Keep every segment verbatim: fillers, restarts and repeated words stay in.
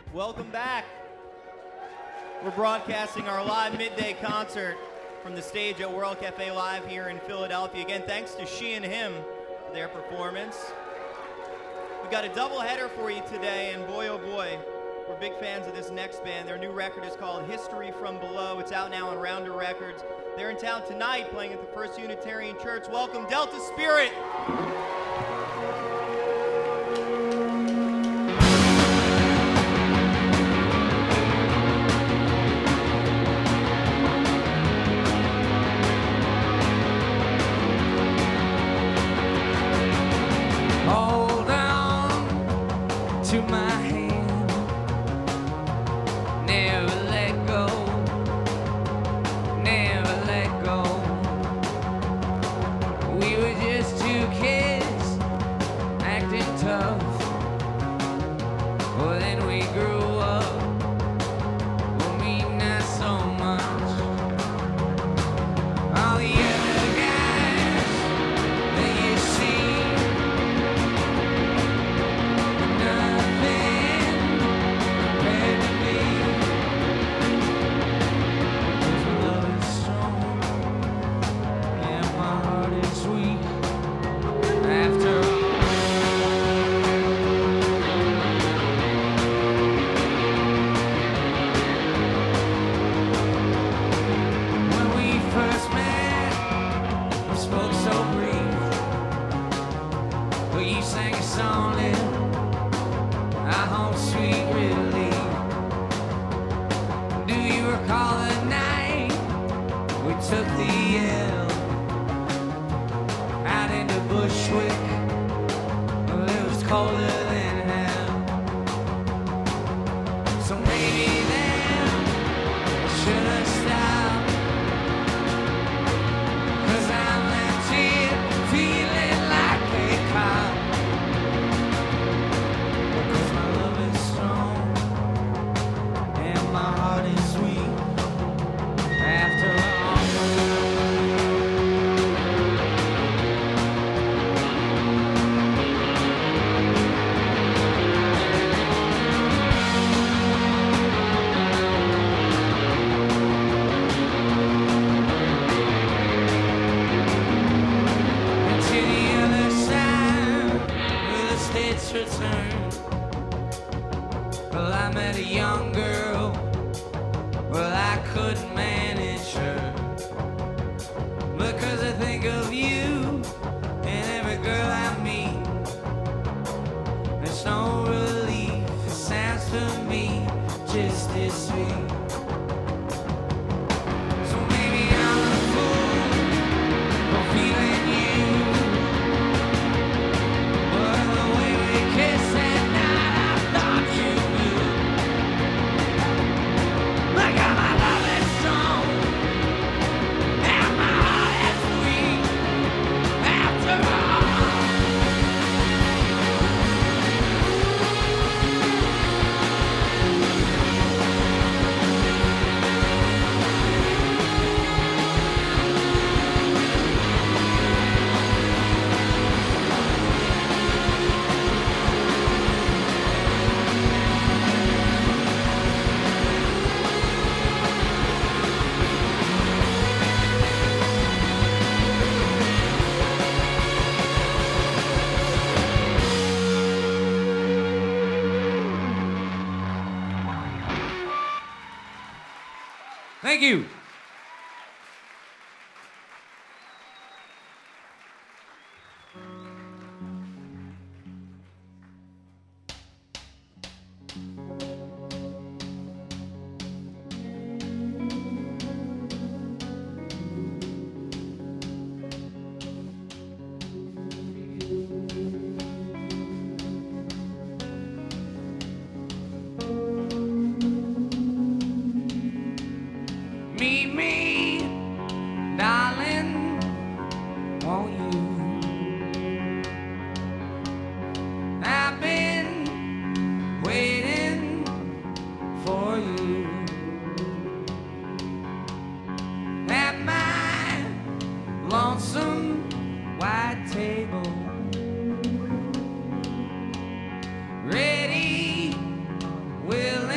Welcome back. We're broadcasting our live midday concert from the stage at World Cafe Live here in Philadelphia. Again, thanks to She and Him for their performance. We've got a doubleheader for you today, and boy, oh boy, we're big fans of this next band. Their new record is called History from Below. It's out now on Rounder Records. They're in town tonight playing at the First Unitarian Church. Welcome, Delta Spirit. Thank you. Meet me, darling, won't you? I've been waiting for you at my lonesome white table, ready, willing.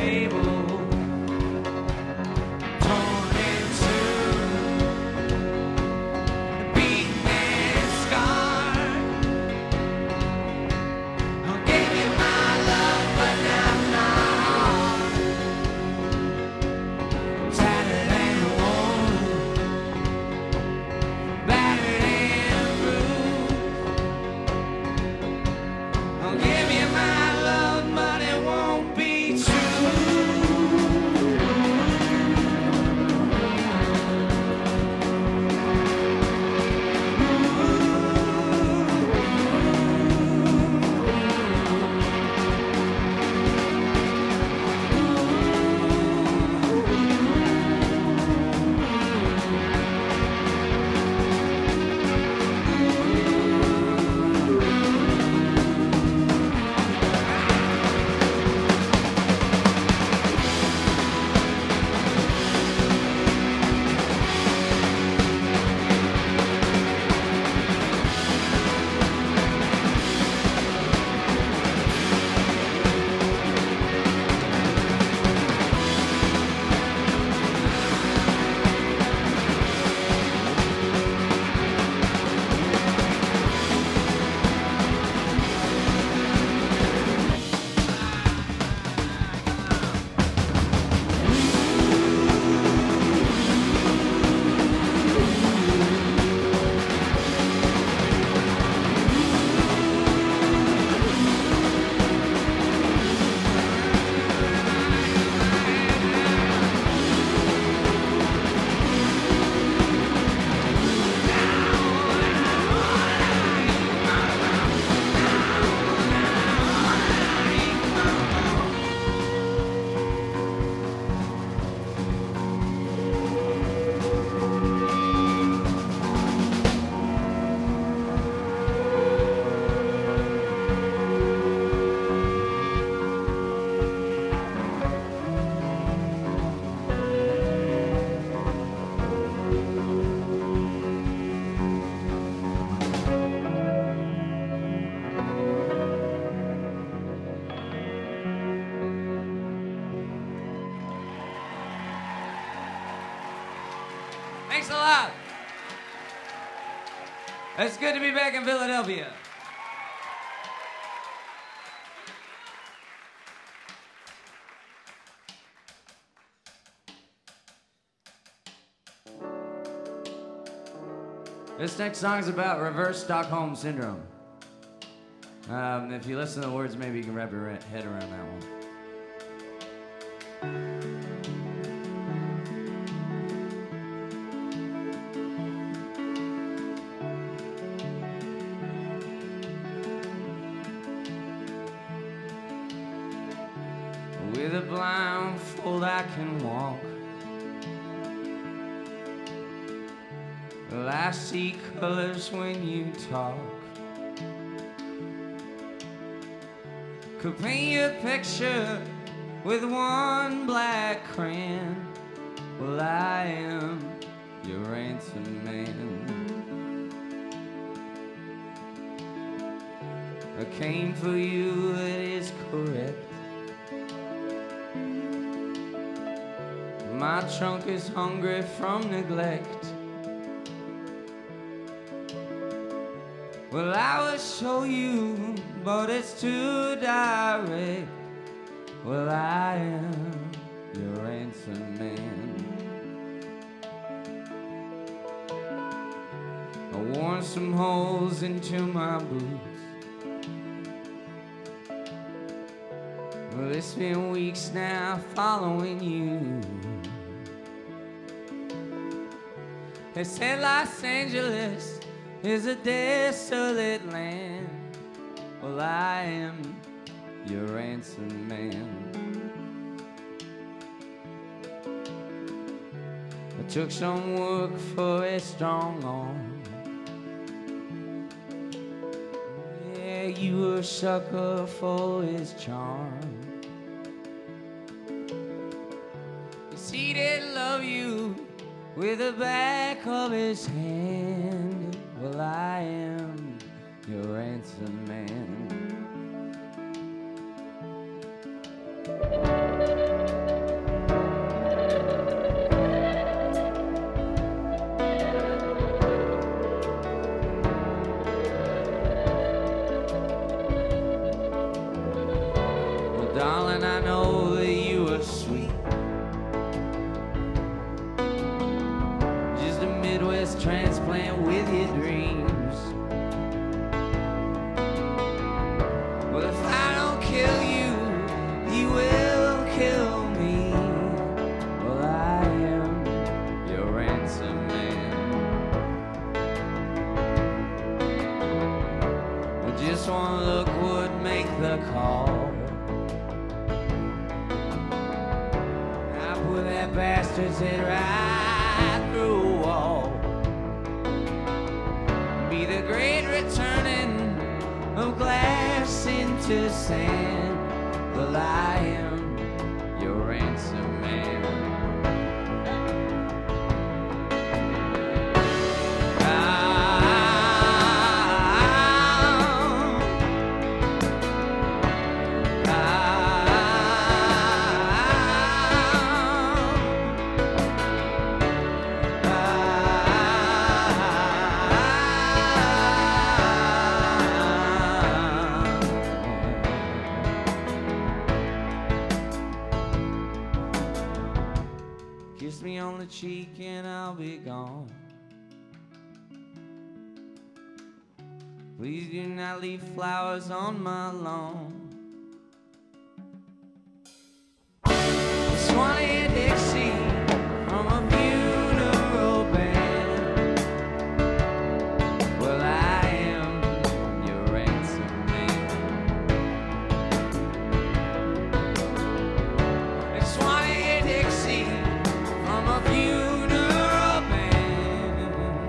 table, torn in two, beaten and scarred. I gave you my love, but now I'm not. Tattered and worn, battered and bruised. I'll give you my love, but it won't be true. Thanks a lot. It's good to be back in Philadelphia. This next song is about reverse Stockholm Syndrome. Um, if you listen to the words, maybe you can wrap your head around that one. With a blindfold I can walk. Well, I see colors when you talk. Could paint you a picture with one black crayon. Well, I am your ransom man. I came for you, it is correct. My trunk is hungry from neglect. Well, I will show you, but it's too direct. Well, I am your ransom man. I worn some holes into my boots. Well, it's been weeks now following you. They said Los Angeles is a desolate land. Well, I am your ransom man. I took some work for a strong arm. Yeah, you were a sucker for his charm. You see, they love you with the back of his hand. Well, I am your ransom man. that bastards hit right through a wall. Be the great returning of glass into sand. Well, I am your ransom man. Kiss me on the cheek and I'll be gone. Please do not leave flowers on my lawn. Swanee and Dixie from a funeral band. Well, I am your ransom man. And Swanee and Dixie from a funeral band.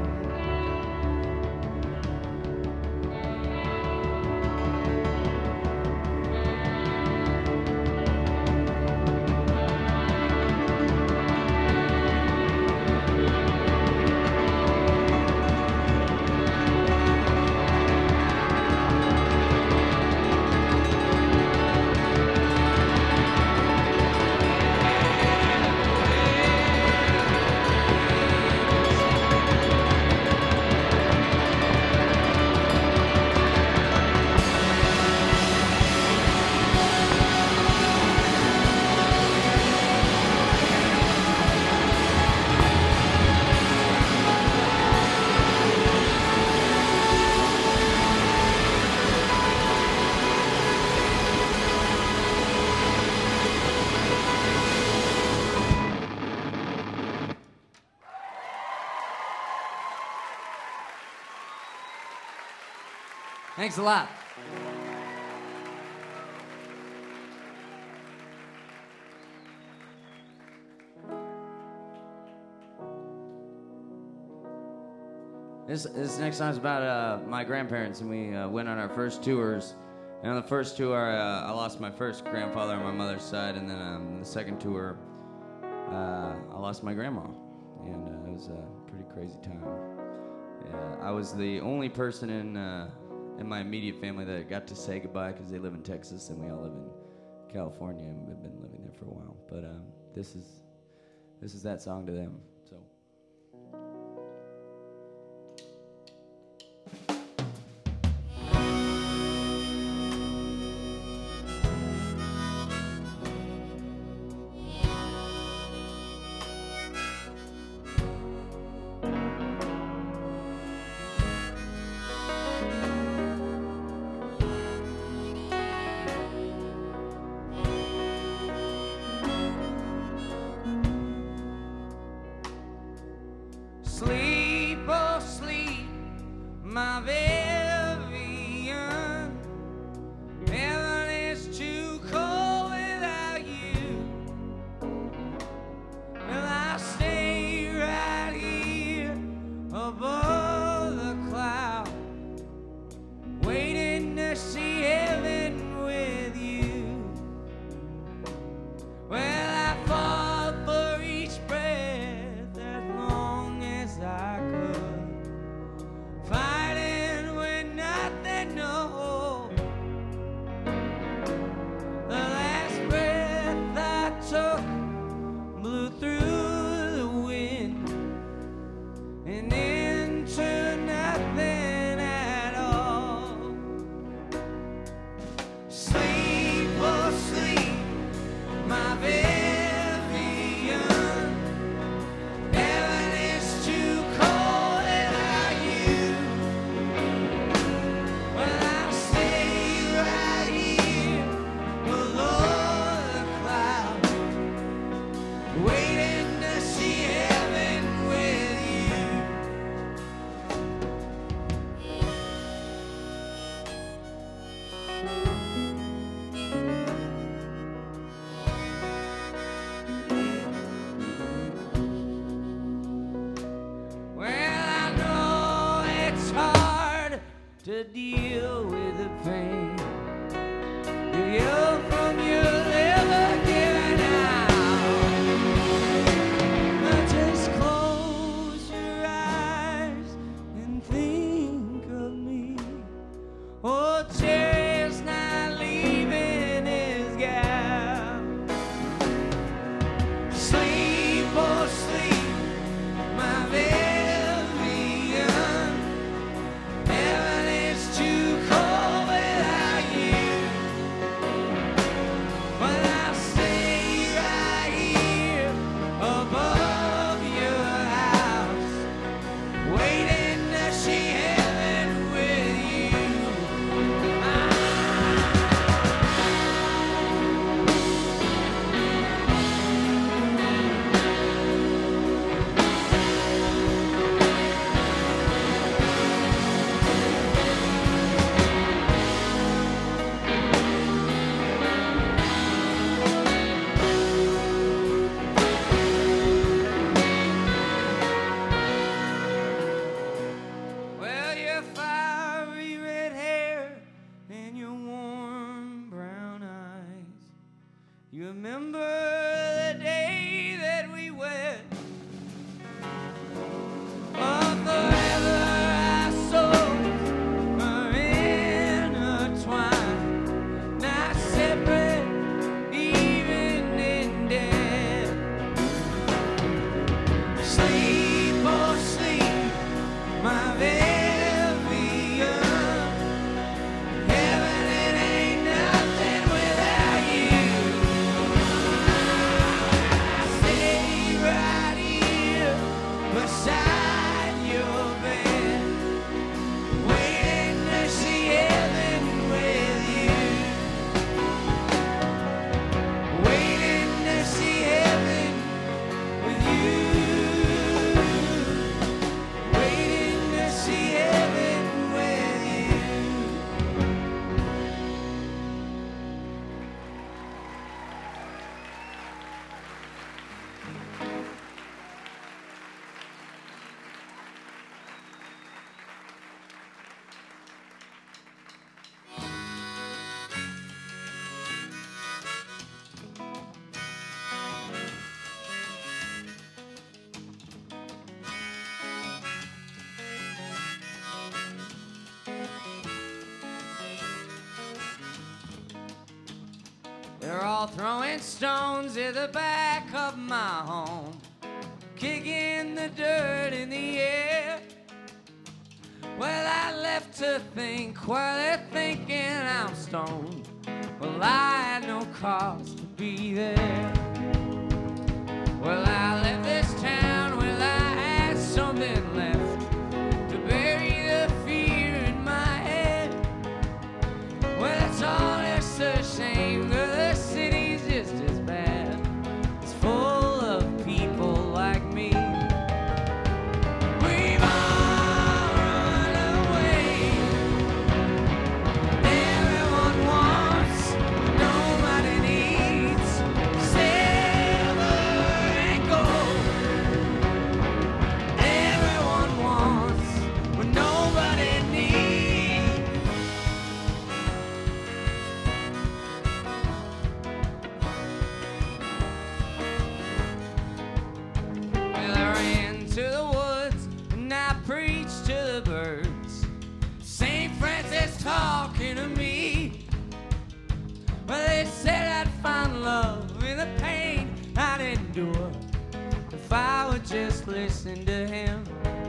Thanks a lot. This, this next song is about uh, my grandparents, and we uh, went on our first tours. And on the first tour, uh, I lost my first grandfather on my mother's side, and then um, the second tour, uh, I lost my grandma, and uh, it was a pretty crazy time. Yeah, I was the only person in uh, in my immediate family that got to say goodbye because they live in Texas, and we all live in California, and we've been living there for a while. But um, this is this is that song to them. So. the day that we wed. Oh, forever our souls are intertwined, not separate even in death. Sleep, oh sleep, my very young. Heaven, it ain't nothing without you. Stay right here beside your bed, waiting to see heaven with you. Waiting to see heaven with you. Waiting to see heaven with you. They're all throwing stones at the back of my home, kicking the dirt in the air. Well, I left to think while they're thinking I'm stoned. Well, I had no cause to be there. Well, I left this town when I had something left to bury the fear in my head. Well, it's all just a shame that the city's just as bad. It's full of people like me. We've all run away. Everyone wants, nobody needs. Silver and gold. Everyone wants, but nobody needs. Well, I ran to the woods and I preached to the birds. Saint Francis talking to me. Well, they said I'd find love in the pain I'd endure if I would just listen to him.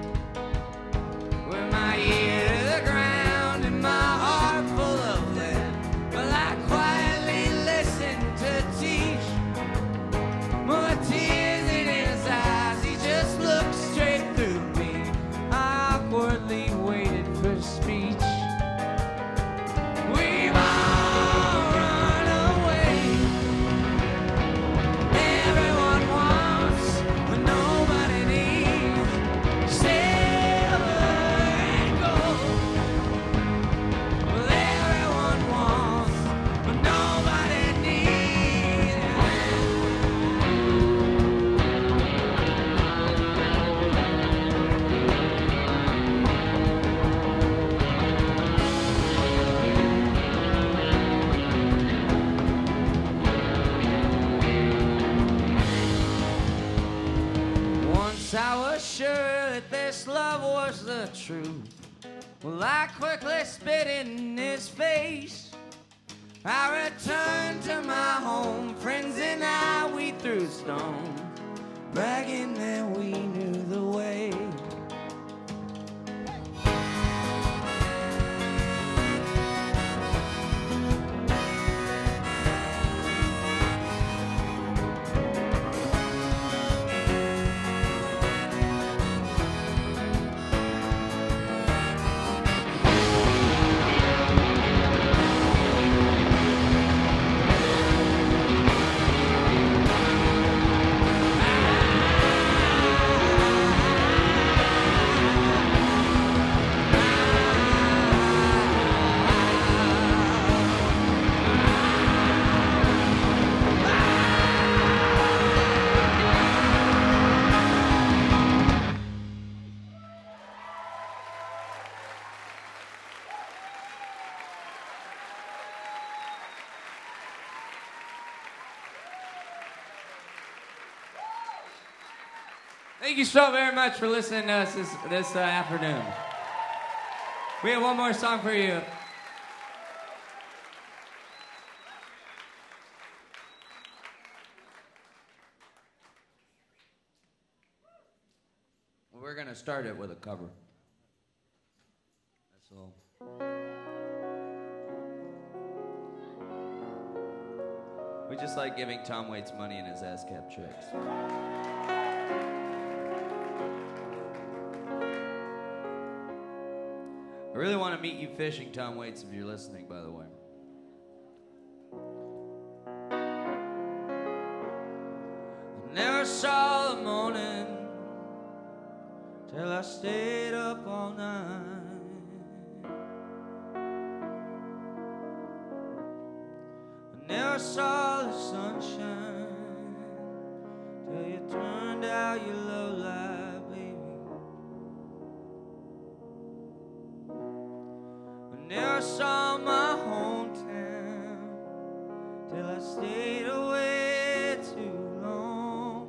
With my ear to the ground and my heart full of lead, well, I quietly listened to teach. More tears in his eyes, he just looked straight through me. I awkwardly waited for speech. We've all run away. Everyone wants, but nobody needs. Silver and gold. Well, everyone wants, but nobody needs. Once I was sure that this love was the truth. Well, I quickly spit in his face. I returned to my home, friends and I, we threw stones, bragging that we knew the way. Thank you so very much for listening to us this, this uh, afternoon. We have one more song for you. We're gonna start it with a cover. That's all. We just like giving Tom Waits money in his ASCAP checks. I really want to meet you fishing, Tom Waits, if you're listening, by the way. I never saw the morning till I stayed up all night. I never saw the sunshine till you turned out your love light, baby. I never saw my hometown till I stayed away too long.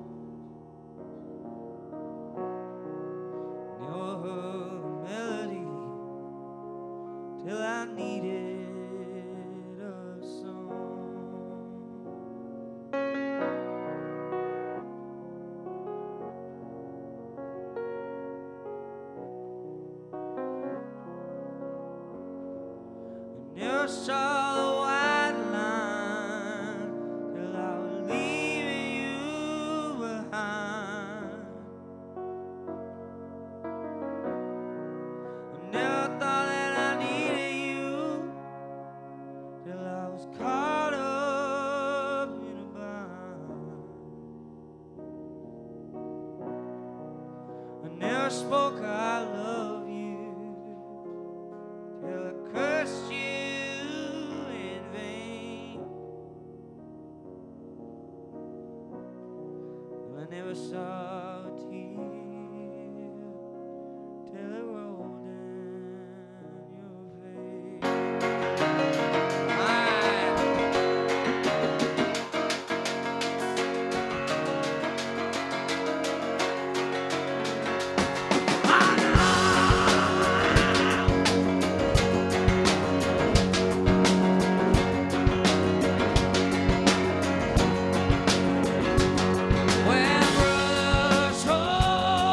Never heard a melody till I needed a song. Never saw the white line till I was leaving you behind. I never thought that I needed you till I was caught up in a bind. I never spoke I love you till I cursed you in vain. I never saw a tear till it rolled down your face. When brothers hold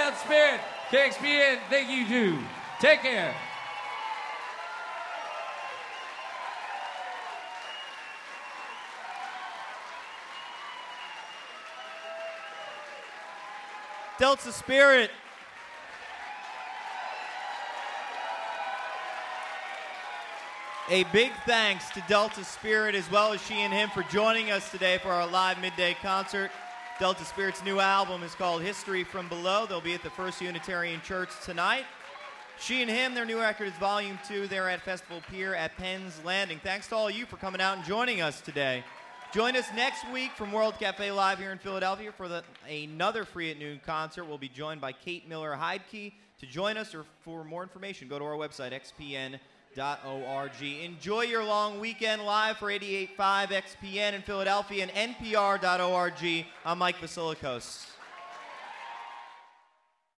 Delta Spirit, K X P N, thank you too. Take care. Delta Spirit. A big thanks to Delta Spirit as well as She and Him for joining us today for our live midday concert. Delta Spirit's new album is called History from Below. They'll be at the First Unitarian Church tonight. She and Him, their new record is Volume two. They're at Festival Pier at Penn's Landing. Thanks to all of you for coming out and joining us today. Join us next week from World Cafe Live here in Philadelphia for the, another Free at Noon concert. We'll be joined by Kate Miller Heidke. To join us or for more information, go to our website, x p n dot org. Enjoy your long weekend live for eighty-eight point five X P N in Philadelphia and N P R dot org. I'm Mike Vasilikos.